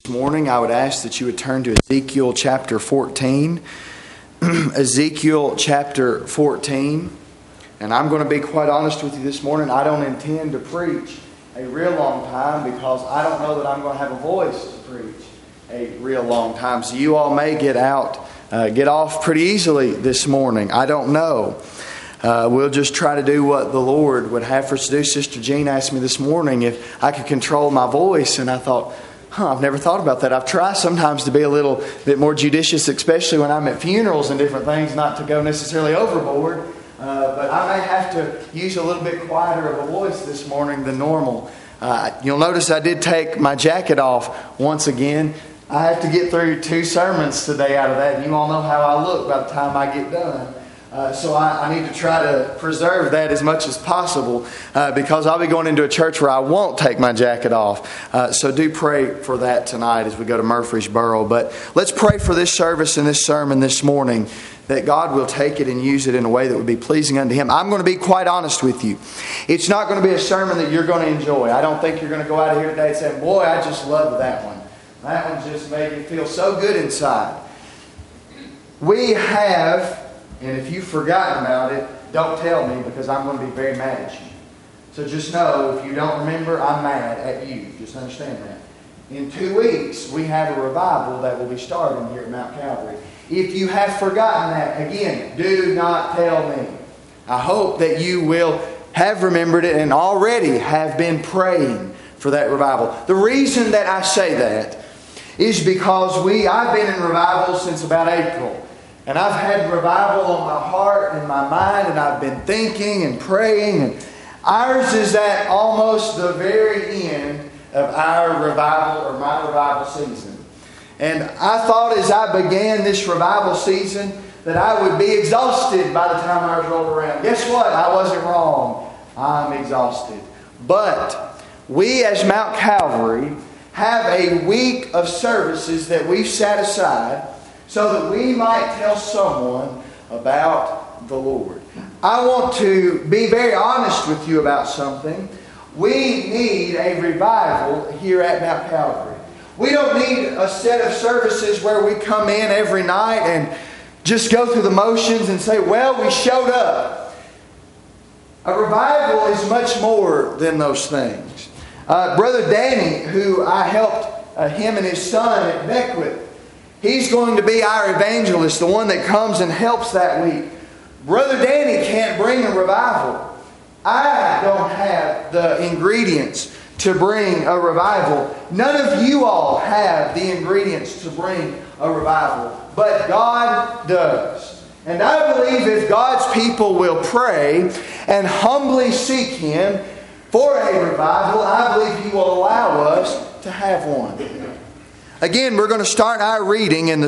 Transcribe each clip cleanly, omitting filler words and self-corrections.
Morning, I would ask that you would turn to Ezekiel chapter 14. Ezekiel chapter 14. And I'm going to be quite honest with you this morning. I don't intend to preach a real long time because I don't know that I'm going to have a voice to preach a real long time. So you all may get off pretty easily this morning. I don't know. We'll just try to do what the Lord would have for us to do. Sister Jean asked me this morning if I could control my voice, and I thought, I've never thought about that. I've tried sometimes to be a little bit more judicious, especially when I'm at funerals and different things, not to go necessarily overboard. But I may have to use a little bit quieter of a voice this morning than normal. You'll notice I did take my jacket off once again. I have to get through 2 sermons today out of that, and you all know how I look by the time I get done. So I need to try to preserve that as much as possible because I'll be going into a church where I won't take my jacket off. So do pray for that tonight as we go to Murfreesboro. But let's pray for this service and this sermon this morning, that God will take it and use it in a way that would be pleasing unto Him. I'm going to be quite honest with you. It's not going to be a sermon that you're going to enjoy. I don't think you're going to go out of here today and say, boy, I just love that one. That one just made me feel so good inside. We have... And if you've forgotten about it, don't tell me because I'm going to be very mad at you. So just know, if you don't remember, I'm mad at you. Just understand that. In 2 weeks, we have a revival that will be starting here at Mount Calvary. If you have forgotten that, again, do not tell me. I hope that you will have remembered it and already have been praying for that revival. The reason that I say that is because I've been in revival since about April. And I've had revival on my heart and my mind, and I've been thinking and praying. And ours is at almost the very end of our revival or my revival season. And I thought as I began this revival season that I would be exhausted by the time ours rolled around. Guess what? I wasn't wrong. I'm exhausted. But we as Mount Calvary have a week of services that we've set aside so that we might tell someone about the Lord. I want to be very honest with you about something. We need a revival here at Mount Calvary. We don't need a set of services where we come in every night and just go through the motions and say, well, we showed up. A revival is much more than those things. Brother Danny, who I helped him and his son at Beckwith, he's going to be our evangelist, the one that comes and helps that week. Brother Danny can't bring a revival. I don't have the ingredients to bring a revival. None of you all have the ingredients to bring a revival. But God does. And I believe if God's people will pray and humbly seek Him for a revival, I believe He will allow us to have one. Again, we're going to start our reading in the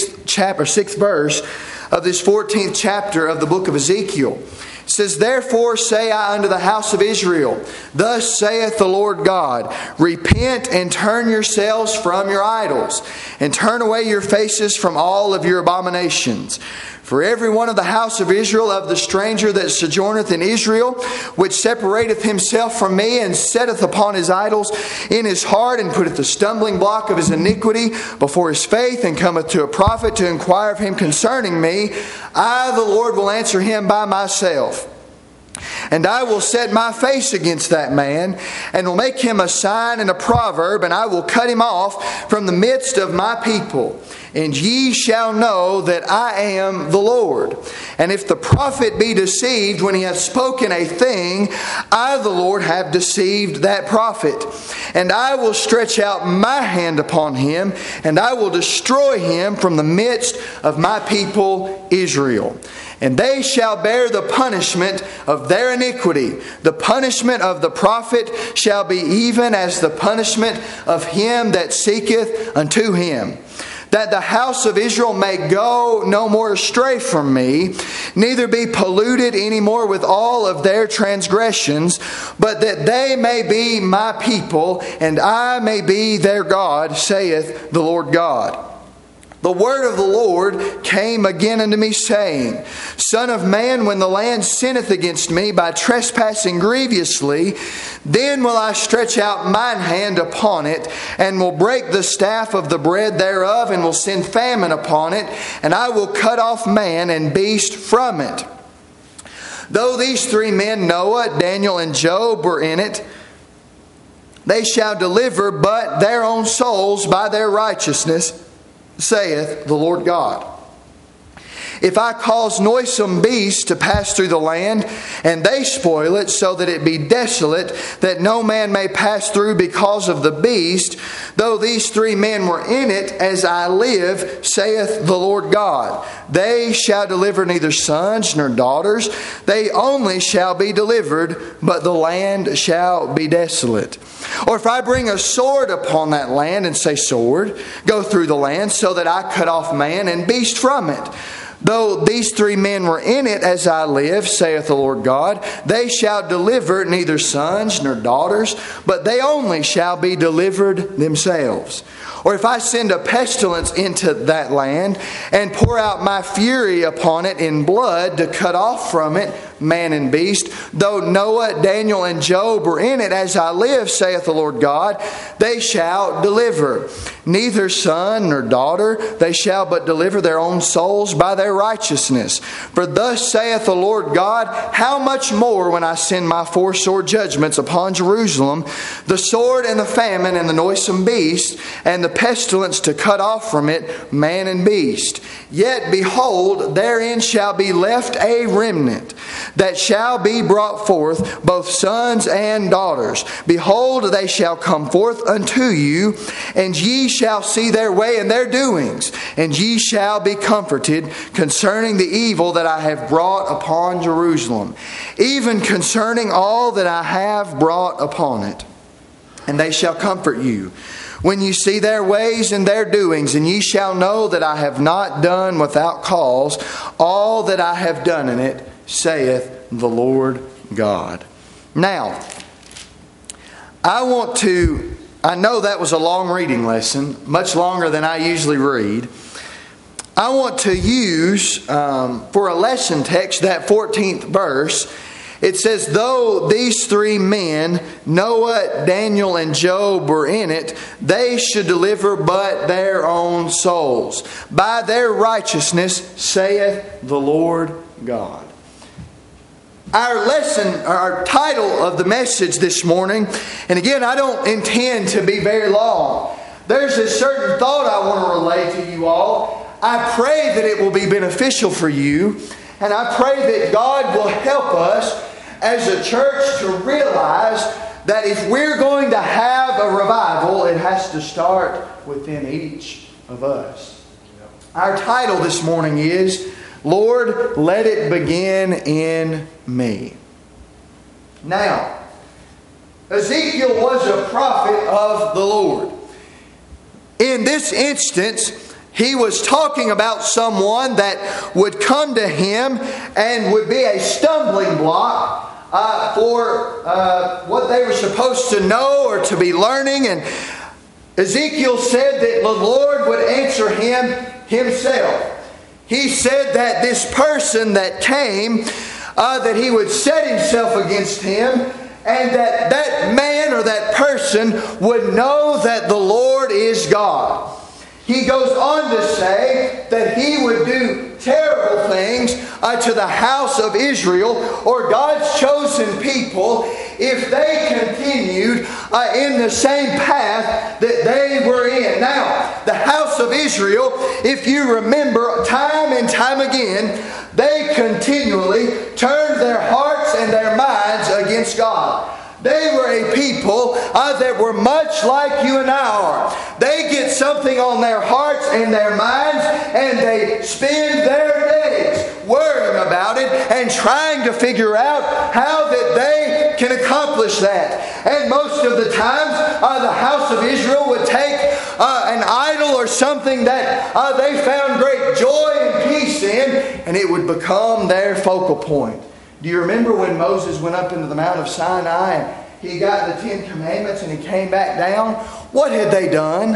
6th verse of this 14th chapter of the book of Ezekiel. It says, Therefore say I unto the house of Israel, Thus saith the Lord God, Repent and turn yourselves from your idols, and turn away your faces from all of your abominations. For every one of the house of Israel, of the stranger that sojourneth in Israel, which separateth himself from me, and setteth upon his idols in his heart, and putteth the stumbling block of his iniquity before his faith, and cometh to a prophet to inquire of him concerning me, I, the Lord, will answer him by myself. And I will set my face against that man, and will make him a sign and a proverb, and I will cut him off from the midst of my people. And ye shall know that I am the Lord. And if the prophet be deceived when he hath spoken a thing, I, the Lord, have deceived that prophet. And I will stretch out my hand upon him, and I will destroy him from the midst of my people Israel. And they shall bear the punishment of their iniquity. The punishment of the prophet shall be even as the punishment of him that seeketh unto him. That the house of Israel may go no more astray from me, neither be polluted any more with all of their transgressions, but that they may be my people, and I may be their God, saith the Lord God. the word of the Lord came again unto me, saying, Son of man, when the land sinneth against me by trespassing grievously, then will I stretch out mine hand upon it, and will break the staff of the bread thereof, and will send famine upon it, and I will cut off man and beast from it. Though these three men, Noah, Daniel, and Job, were in it, they shall deliver but their own souls by their righteousness, saith the Lord God. If I cause noisome beasts to pass through the land, and they spoil it, so that it be desolate, that no man may pass through because of the beast, though these three men were in it, as I live, saith the Lord God, they shall deliver neither sons nor daughters, they only shall be delivered, but the land shall be desolate. Or if I bring a sword upon that land, and say, Sword, go through the land, so that I cut off man and beast from it, though these three men were in it, as I live, saith the Lord God, they shall deliver neither sons nor daughters, but they only shall be delivered themselves. Or if I send a pestilence into that land, and pour out my fury upon it in blood, to cut off from it man and beast, though Noah, Daniel, and Job were in it, as I live, saith the Lord God, they shall deliver neither son nor daughter, they shall but deliver their own souls by their righteousness. For thus saith the Lord God, how much more when I send my four sore judgments upon Jerusalem, the sword and the famine and the noisome beast, and the pestilence to cut off from it man and beast. Yet behold, therein shall be left a remnant, that shall be brought forth, both sons and daughters. Behold, they shall come forth unto you, and ye shall see their way and their doings, and ye shall be comforted concerning the evil that I have brought upon Jerusalem, even concerning all that I have brought upon it. And they shall comfort you when you see their ways and their doings, and ye shall know that I have not done without cause all that I have done in it, saith the Lord God. Now, I know that was a long reading lesson, much longer than I usually read. I want to use, for a lesson text, that 14th verse. It says, though these three men, Noah, Daniel, and Job, were in it, they should deliver but their own souls. By their righteousness, saith the Lord God. Our lesson, our title of the message this morning, and again, I don't intend to be very long. There's a certain thought I want to relay to you all. I pray that it will be beneficial for you, and I pray that God will help us as a church to realize that if we're going to have a revival, it has to start within each of us. Our title this morning is, Lord, let it begin in me. Now, Ezekiel was a prophet of the Lord. In this instance, he was talking about someone that would come to him and would be a stumbling block for what they were supposed to know or to be learning. And Ezekiel said that the Lord would answer him himself. He said that this person that came, that he would set himself against him, and that that man or that person would know that the Lord is God. He goes on to say that he would do terrible things to the house of Israel, or God's chosen people, if they continued in the same path that they were in. Now, the house of Israel, if you remember, time and time again, they continually turned their hearts and their minds against God. They were a people that were much like you and I are. They get something on their hearts and their minds, and they spend their days worrying about it and trying to figure out how that they can accomplish that. And most of the times, the house of Israel would take an idol or something that they found great joy and peace in, and it would become their focal point. Do you remember when Moses went up into the Mount of Sinai and he got the 10 Commandments and he came back down? What had they done?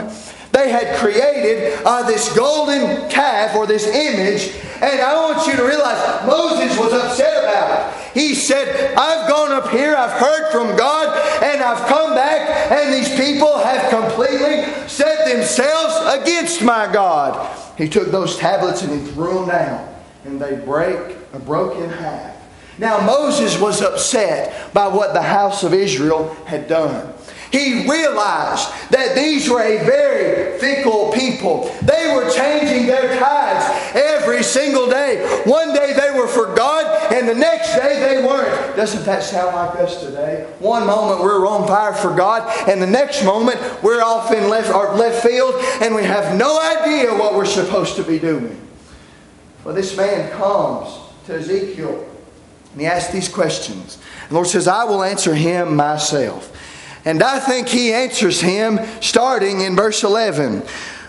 They had created this golden calf or this image. And I want you to realize Moses was upset about it. He said, I've gone up here, I've heard from God, and I've come back, and these people have completely set themselves against my God. He took those tablets and he threw them down, and they broke in half. Now Moses was upset by what the house of Israel had done. He realized that these were a very fickle people. They were changing their tides every single day. One day they were for God, and the next day they weren't. Doesn't that sound like us today? One moment we're on fire for God, and the next moment we're off in left field, and we have no idea what we're supposed to be doing. Well, this man comes to Ezekiel, and he asks these questions. The Lord says, I will answer him myself. And I think He answers him starting in verse 11.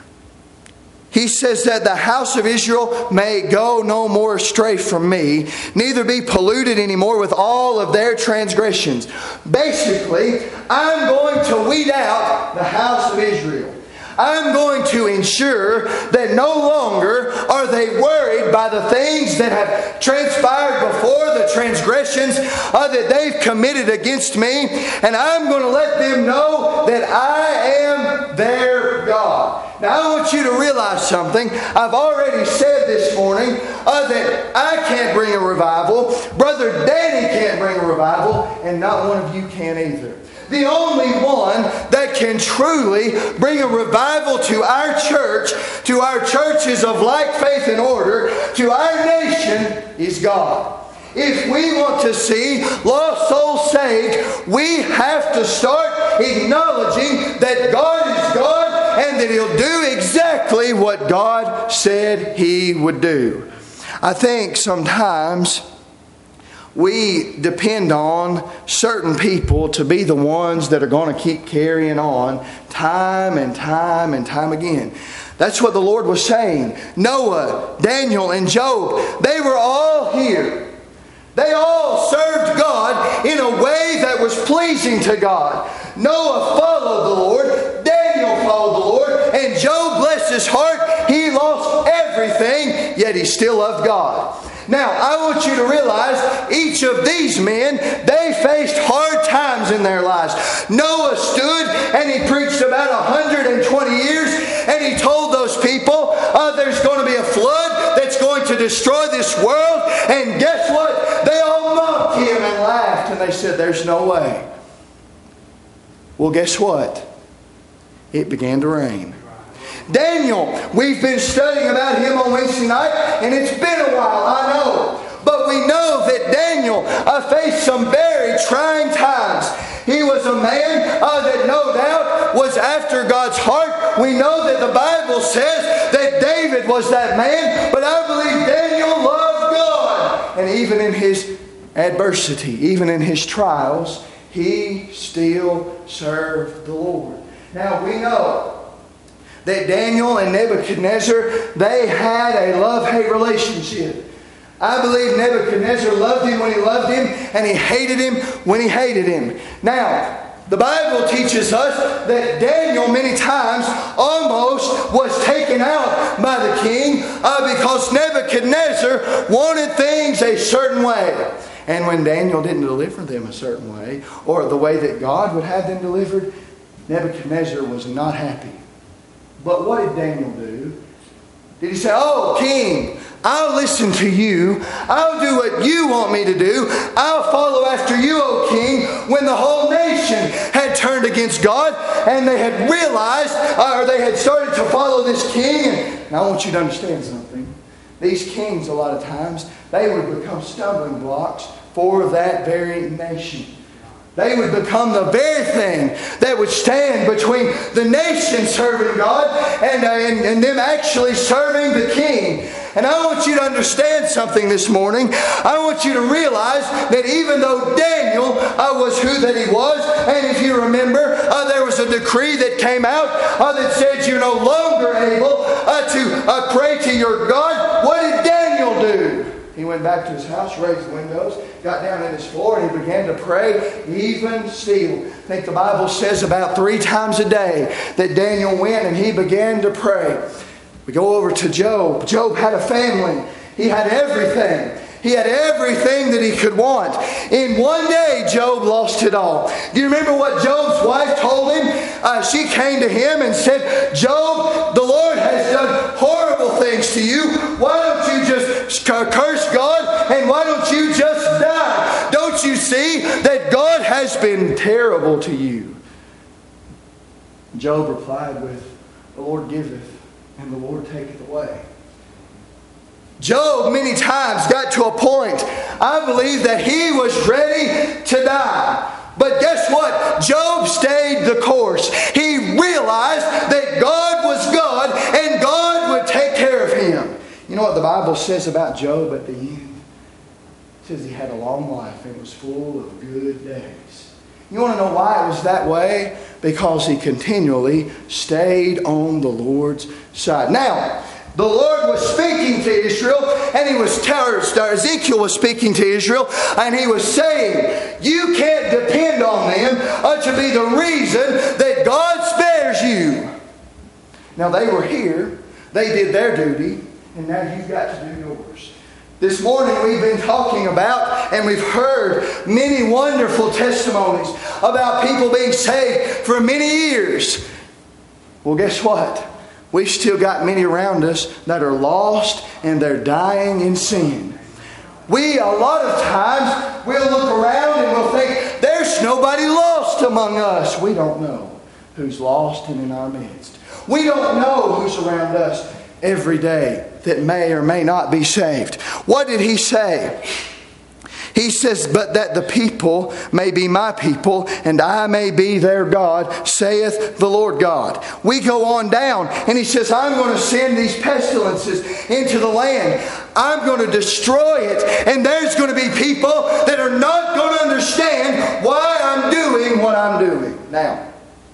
He says that the house of Israel may go no more astray from me, neither be polluted anymore with all of their transgressions. Basically, I'm going to weed out the house of Israel. I'm going to ensure that no longer are they worried by the things that have transpired before, the transgressions that they've committed against me. And I'm going to let them know that I am their God. Now I want you to realize something. I've already said this morning that I can't bring a revival. Brother Danny can't bring a revival. And not one of you can either. The only one that can truly bring a revival to our church, to our churches of like faith and order, to our nation, is God. If we want to see lost souls saved, we have to start acknowledging that God is God and that He'll do exactly what God said He would do. I think sometimes we depend on certain people to be the ones that are going to keep carrying on time and time and time again. That's what the Lord was saying. Noah, Daniel, and Job, they were all here. They all served God in a way that was pleasing to God. Noah followed the Lord. Daniel followed the Lord. And Job, bless his heart, he lost everything, yet he still loved God. Now, I want you to realize each of these men, they faced hard times in their lives. Noah stood and he preached about 120 years and he told those people, there's going to be a flood that's going to destroy this world. And guess what? They all mocked him and laughed and they said, there's no way. Well, guess what? It began to rain. Daniel, we've been studying about him on Wednesday night, and it's been a while, I know. But we know that Daniel faced some very trying times. He was a man that no doubt was after God's heart. We know that the Bible says that David was that man, but I believe Daniel loved God. And even in his adversity, even in his trials, he still served the Lord. Now we know that Daniel and Nebuchadnezzar, they had a love-hate relationship. I believe Nebuchadnezzar loved him when he loved him, and he hated him when he hated him. Now, the Bible teaches us that Daniel many times almost was taken out by the king because Nebuchadnezzar wanted things a certain way. And when Daniel didn't deliver them a certain way, or the way that God would have them delivered, Nebuchadnezzar was not happy. But what did Daniel do? Did he say, oh, king, I'll listen to you. I'll do what you want me to do. I'll follow after you, O king, when the whole nation had turned against God and they had realized, or they had started to follow this king. And I want you to understand something. These kings, a lot of times, they would become stumbling blocks for that very nation. They would become the very thing that would stand between the nation serving God and them actually serving the king. And I want you to understand something this morning. I want you to realize that even though Daniel was who that he was, and if you remember, there was a decree that came out that said you're no longer able to pray to your God. What did Daniel do? He went back to his house, raised the windows, got down on his floor, and he began to pray, even still. I think the Bible says about 3 times a day that Daniel went and he began to pray. We go over to Job. Job had a family. He had everything. He had everything that he could want. In one day, Job lost it all. Do you remember what Job's wife told him? She came to him and said, Job, the Lord has done horrible things to you. Why don't you just curse God and why don't you just die? Don't you see that God has been terrible to you? Job replied with, the Lord giveth and the Lord taketh away. Job many times got to a point, I believe, that he was ready to die. But guess what? Job stayed the course. He realized that God was God and God would take care of him. You know what the Bible says about Job at the end? It says he had a long life and was full of good days. You want to know why it was that way? Because he continually stayed on the Lord's side. Now, the Lord was speaking to Israel, and Ezekiel was speaking to Israel, and he was saying, you can't depend on them to be the reason that God spares you. Now they were here, they did their duty, and now you've got to do yours. This morning we've been talking about, and we've heard many wonderful testimonies about people being saved for many years. Well, guess what? We've still got many around us that are lost and they're dying in sin. We, a lot of times, we'll look around and we'll think, there's nobody lost among us. We don't know who's lost and in our midst. We don't know who's around us every day that may or may not be saved. What did he say? He says, but that the people may be my people, and I may be their God, saith the Lord God. We go on down, and he says, I'm going to send these pestilences into the land. I'm going to destroy it, and there's going to be people that are not going to understand why I'm doing what I'm doing. Now,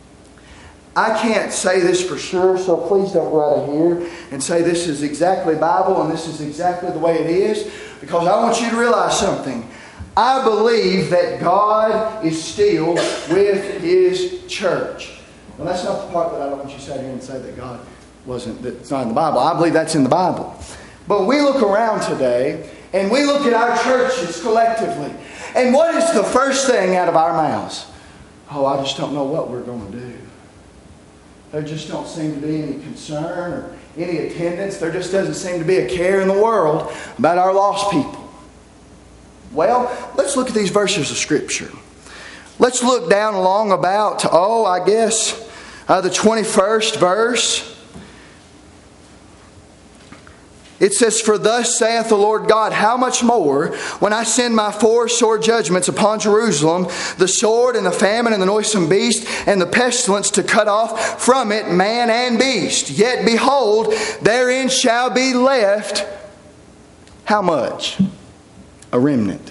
I can't say this for sure, so please don't go out of here and say this is exactly Bible and this is exactly the way it is, because I want you to realize something. I believe that God is still with His church. Well, that's not the part that I don't want you to sit here and say that God wasn't, that it's not in the Bible. I believe that's in the Bible. But we look around today and we look at our churches collectively. And what is the first thing out of our mouths? Oh, I just don't know what we're going to do. There just don't seem to be any concern or any attendance. There just doesn't seem to be a care in the world about our lost people. Well, let's look at these verses of Scripture. Let's look down along about, the 21st verse. It says, for thus saith the Lord God, how much more when I send my 4 sore judgments upon Jerusalem, the sword and the famine and the noisome beast and the pestilence to cut off from it man and beast. Yet behold, therein shall be left, how much? A remnant.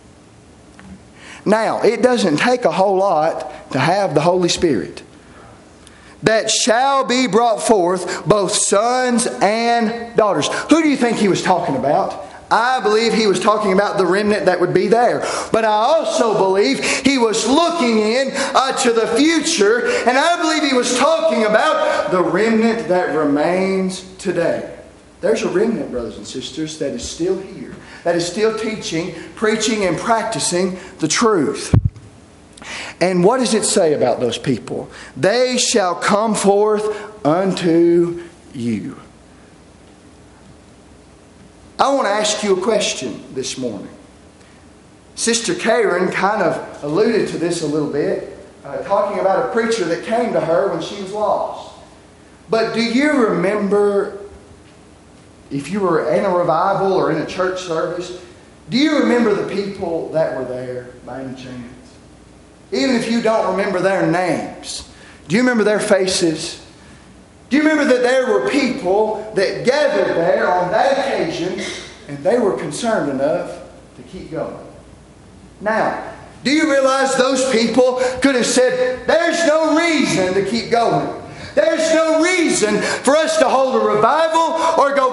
Now, it doesn't take a whole lot to have the Holy Spirit. That shall be brought forth both sons and daughters. Who do you think he was talking about? I believe he was talking about the remnant that would be there. But I also believe he was looking in to the future. And I believe he was talking about the remnant that remains today. There's a remnant, brothers and sisters, that is still here. That is still teaching, preaching, and practicing the truth. And what does it say about those people? They shall come forth unto you. I want to ask you a question this morning. Sister Karen kind of alluded to this a little bit, talking about a preacher that came to her when she was lost. But do you remember, if you were in a revival or in a church service, do you remember the people that were there by any chance? Even if you don't remember their names, do you remember their faces? Do you remember that there were people that gathered there on that occasion and they were concerned enough to keep going? Now, do you realize those people could have said, there's no reason to keep going. There's no reason for us to hold a revival or go back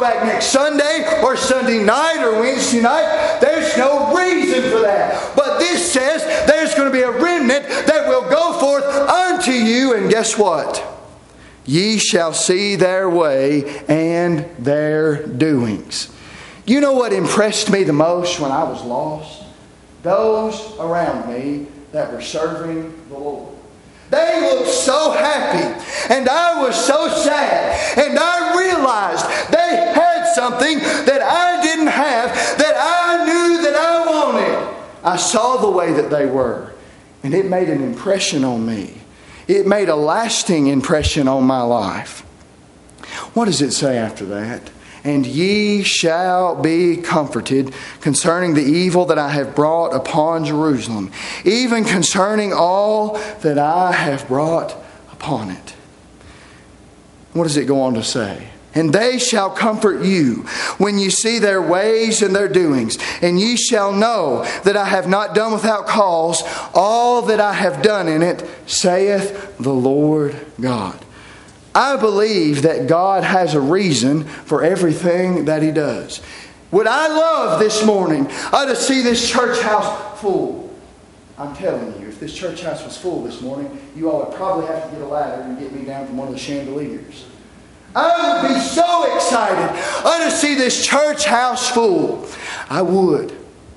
back next Sunday or Sunday night or Wednesday night. There's no reason for that. But this says there's going to be a remnant that will go forth unto you. And guess what? Ye shall see their way and their doings. You know what impressed me the most when I was lost? Those around me that were serving the Lord. They looked so happy, and I was so sad, and I realized they had something that I didn't have, that I knew that I wanted. I saw the way that they were, and it made an impression on me. It made a lasting impression on my life. What does it say after that? And ye shall be comforted concerning the evil that I have brought upon Jerusalem, even concerning all that I have brought upon it. What does it go on to say? And they shall comfort you when you see their ways and their doings. And ye shall know that I have not done without cause all that I have done in it, saith the Lord God. I believe that God has a reason for everything that He does. Would I love this morning to see this church house full? I'm telling you, if this church house was full this morning, you all would probably have to get a ladder and get me down from one of the chandeliers. I would be so excited to see this church house full. I would.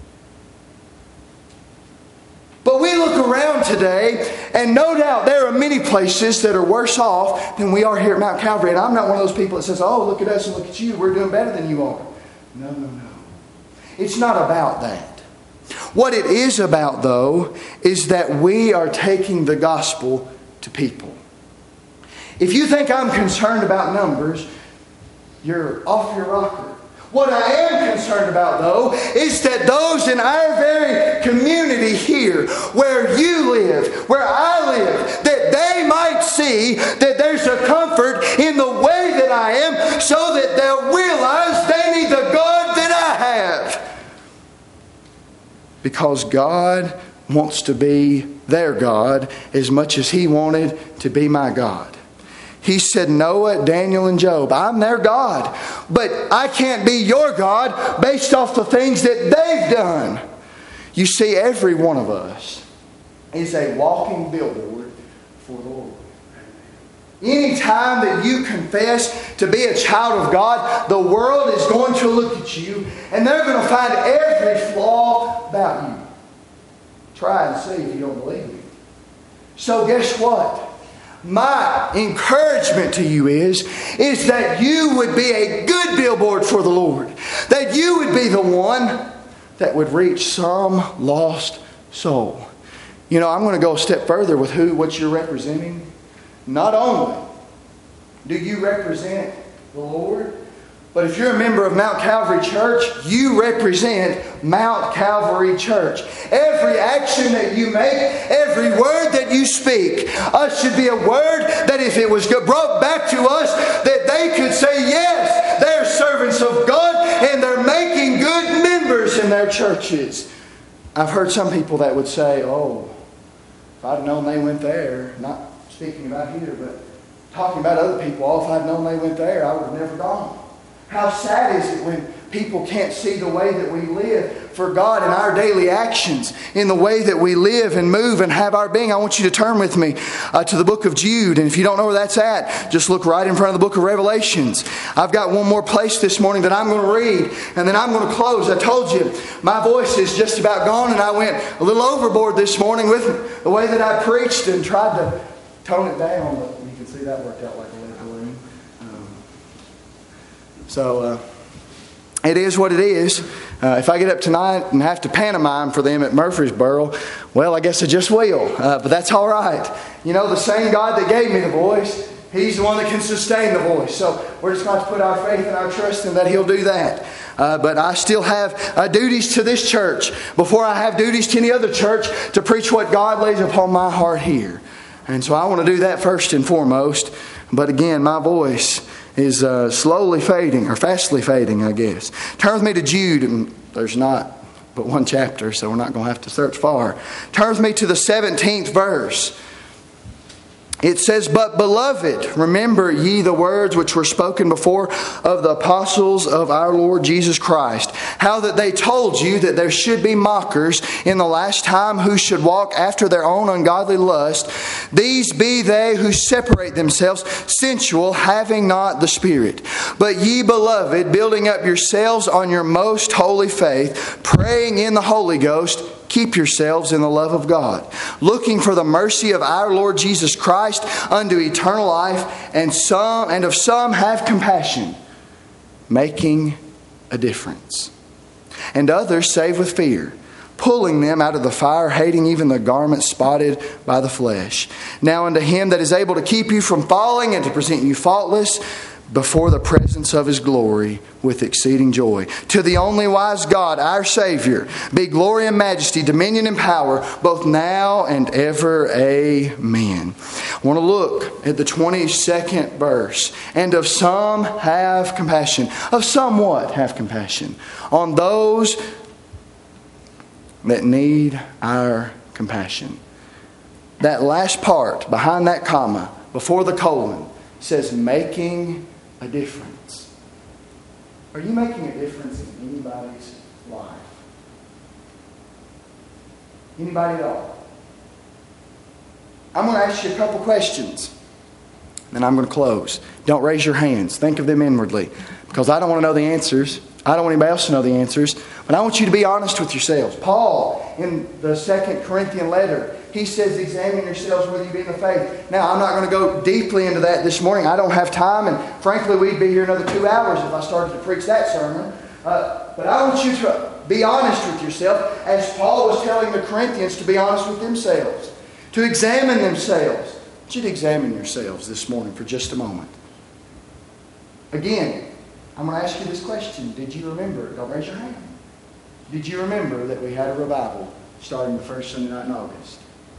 But we look around today, and no doubt there are many places that are worse off than we are here at Mount Calvary. And I'm not one of those people that says, oh, look at us and look at you. We're doing better than you are. No. It's not about that. What it is about, though, is that we are taking the gospel to people. If you think I'm concerned about numbers, you're off your rocker. What I am concerned about, though, is that those in our very community here, where you live, where I live, that they might see that there's a comfort in the way that I am, so that they'll realize they need the God that I have. Because God wants to be their God as much as He wanted to be my God. He said, Noah, Daniel, and Job, I'm their God. But I can't be your God based off the things that they've done. You see, every one of us is a walking billboard for the Lord. Any time that you confess to be a child of God, the world is going to look at you and they're going to find every flaw about you. Try and see if you don't believe me. So guess what? My encouragement to you is that you would be a good billboard for the Lord. That you would be the one that would reach some lost soul. You know, I'm going to go a step further with what you're representing. Not only do you represent the Lord, but if you're a member of Mount Calvary Church, you represent Mount Calvary Church. Every action that you make, every word that you speak, should be a word that if it was brought back to us, that they could say, yes, they're servants of God and they're making good members in their churches. I've heard some people that would say, oh, if I'd known they went there, not speaking about here, but talking about other people, oh, if I'd known they went there, I would have never gone. How sad is it when people can't see the way that we live for God in our daily actions, in the way that we live and move and have our being. I want you to turn with me to the book of Jude. And if you don't know where that's at, just look right in front of the book of Revelations. I've got one more place this morning that I'm going to read, and then I'm going to close. I told you, my voice is just about gone, and I went a little overboard this morning with the way that I preached and tried to tone it down. But you can see that worked out like a lead balloon. So it is what it is. If I get up tonight and have to pantomime for them at Murfreesboro, well, I guess I just will. But that's all right. You know, the same God that gave me the voice, He's the one that can sustain the voice. So we're just going to put our faith and our trust in that He'll do that. But I still have duties to this church before I have duties to any other church to preach what God lays upon my heart here. And so I want to do that first and foremost. But again, my voice is slowly fading, or fastly fading, I guess. Turn with me to Jude, and there's not but one chapter, so we're not going to have to search far. Turn with me to the 17th verse. It says, "But beloved, remember ye the words which were spoken before of the apostles of our Lord Jesus Christ, how that they told you that there should be mockers in the last time who should walk after their own ungodly lust. These be they who separate themselves, sensual, having not the Spirit. But ye, beloved, building up yourselves on your most holy faith, praying in the Holy Ghost, keep yourselves in the love of God, looking for the mercy of our Lord Jesus Christ unto eternal life, and of some have compassion, making a difference. And others save with fear, pulling them out of the fire, hating even the garment spotted by the flesh. Now unto Him that is able to keep you from falling and to present you faultless before the presence of His glory with exceeding joy. To the only wise God, our Savior, be glory and majesty, dominion and power, both now and ever. Amen. I want to look at the 22nd verse. And of some have compassion. Of somewhat have compassion. On those that need our compassion. That last part, behind that comma, before the colon, says making a difference. Are you making a difference in anybody's life? Anybody at all? I'm going to ask you a couple questions. Then I'm going to close. Don't raise your hands. Think of them inwardly. Because I don't want to know the answers. I don't want anybody else to know the answers. But I want you to be honest with yourselves. Paul, in the 2 Corinthian letter, he says, examine yourselves whether you be in the faith. Now, I'm not going to go deeply into that this morning. I don't have time. And frankly, we'd be here another 2 hours if I started to preach that sermon. But I want you to be honest with yourself, as Paul was telling the Corinthians to be honest with themselves, to examine themselves. I want you to examine yourselves this morning for just a moment. Again, I'm going to ask you this question. Did you remember? Don't raise your hand. Did you remember that we had a revival starting the first Sunday night in August?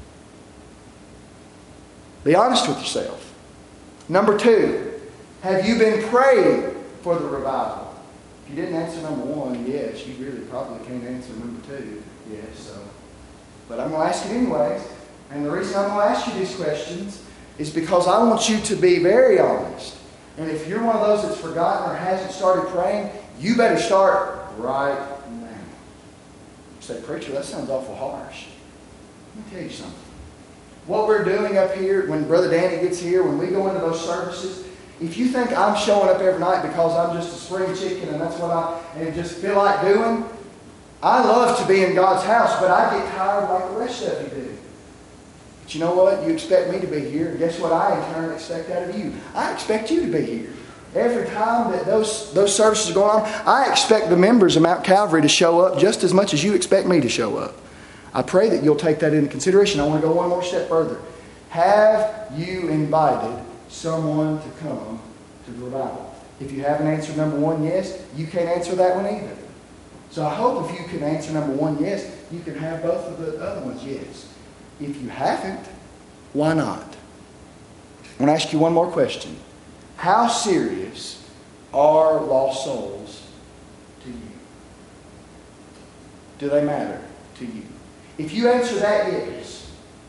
Be honest with yourself. Number 2, have you been praying for the revival? If you didn't answer number 1, yes, you really probably can't answer number 2. Yes, but I'm going to ask it anyways. And the reason I'm going to ask you these questions is because I want you to be very honest. And if you're one of those that's forgotten or hasn't started praying, you better start right now. You say, preacher, that sounds awful harsh. Let me tell you something. What we're doing up here, when Brother Danny gets here, when we go into those services, if you think I'm showing up every night because I'm just a spring chicken and that's what I just feel like doing, I love to be in God's house, but I get tired like the rest of you do. But you know what? You expect me to be here, and guess what I in turn expect out of you? I expect you to be here. Every time that those services are going on, I expect the members of Mount Calvary to show up just as much as you expect me to show up. I pray that you'll take that into consideration. I want to go one more step further. Have you invited someone to come to the revival? If you haven't answered number 1, yes, you can't answer that one either. So I hope if you can answer number 1, yes, you can have both of the other ones, yes. If you haven't, why not? I want to ask you one more question. How serious are lost souls to you? Do they matter to you? If you answer that yes,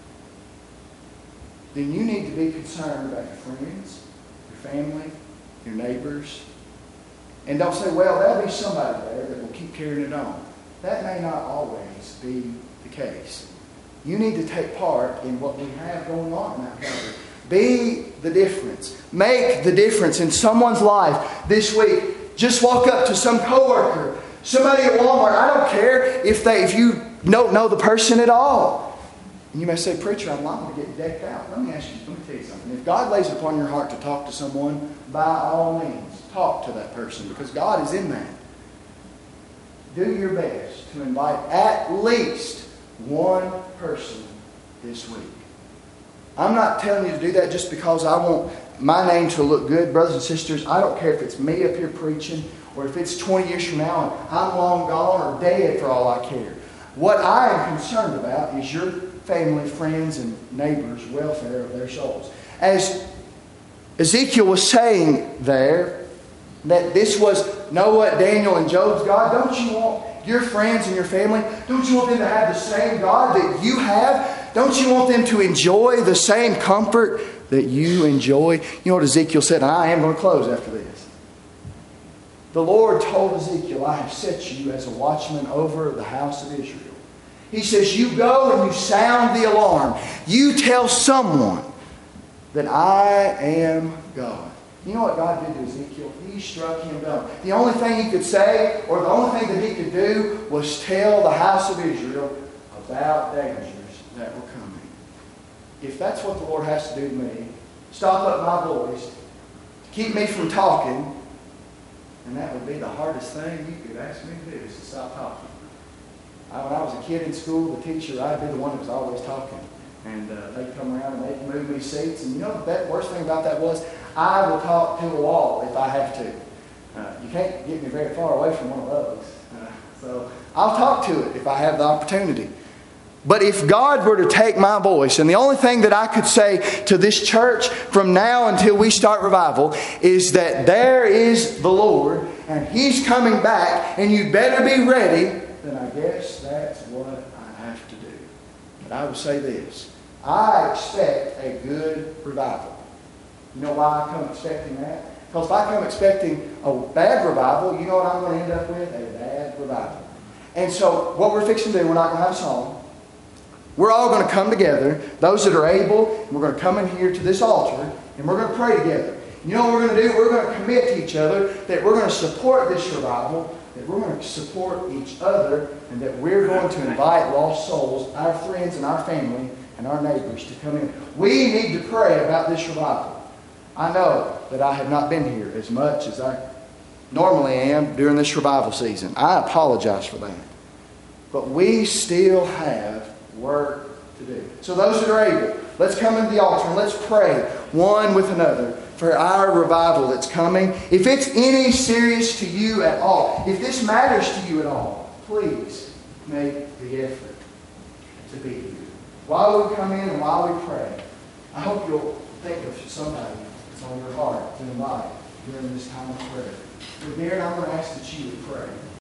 then you need to be concerned about your friends, your family, your neighbors. And don't say, well, there'll be somebody there that will keep carrying it on. That may not always be the case. You need to take part in what we have going on in Mount Calvary. Be the difference. Make the difference in someone's life this week. Just walk up to some coworker, somebody at Walmart. I don't care if you don't know the person at all. And you may say, preacher, I'm not going to get decked out. Let me tell you something. If God lays it upon your heart to talk to someone, by all means, talk to that person, because God is in that. Do your best to invite at least one person this week. I'm not telling you to do that just because I want my name to look good. Brothers and sisters, I don't care if it's me up here preaching or if it's 20 years from now and I'm long gone or dead for all I care. What I am concerned about is your family, friends, and neighbors' welfare of their souls. As Ezekiel was saying there, that this was Noah, Daniel, and Job's God, don't you want your friends and your family, don't you want them to have the same God that you have? Don't you want them to enjoy the same comfort that you enjoy? You know what Ezekiel said, and I am going to close after this. The Lord told Ezekiel, I have set you as a watchman over the house of Israel. He says, you go and you sound the alarm. You tell someone that I am God. You know what God did to Ezekiel? He struck him dumb. The only thing he could say, or the only thing that he could do, was tell the house of Israel about dangers that were coming. If that's what the Lord has to do to me, stop up my voice, keep me from talking, and that would be the hardest thing you could ask me to do, is to stop talking. When I was a kid in school, the teacher, I'd be the one that was always talking. And they'd come around and they'd move me seats. And you know the worst thing about that was, I will talk to a wall if I have to. You can't get me very far away from one of those. So I'll talk to it if I have the opportunity. But if God were to take my voice, and the only thing that I could say to this church from now until we start revival is that there is the Lord, and He's coming back, and you better be ready, then I guess that's what I have to do. But I would say this. I expect a good revival. You know why I come expecting that? Because if I come expecting a bad revival, you know what I'm going to end up with? A bad revival. And so what we're fixing to do, we're not going to have a song. We're all going to come together, those that are able, and we're going to come in here to this altar, and we're going to pray together. You know what we're going to do? We're going to commit to each other that we're going to support this revival, that we're going to support each other, and that we're going to invite lost souls, our friends and our family, and our neighbors to come in. We need to pray about this revival. I know that I have not been here as much as I normally am during this revival season. I apologize for that. But we still have work to do. So those that are able, let's come into the altar and let's pray one with another for our revival that's coming. If it's any serious to you at all, if this matters to you at all, please make the effort to be here. While we come in and while we pray, I hope you'll think of somebody that's on your heart to invite during this time of prayer. But Darren, I'm going to ask that you would pray.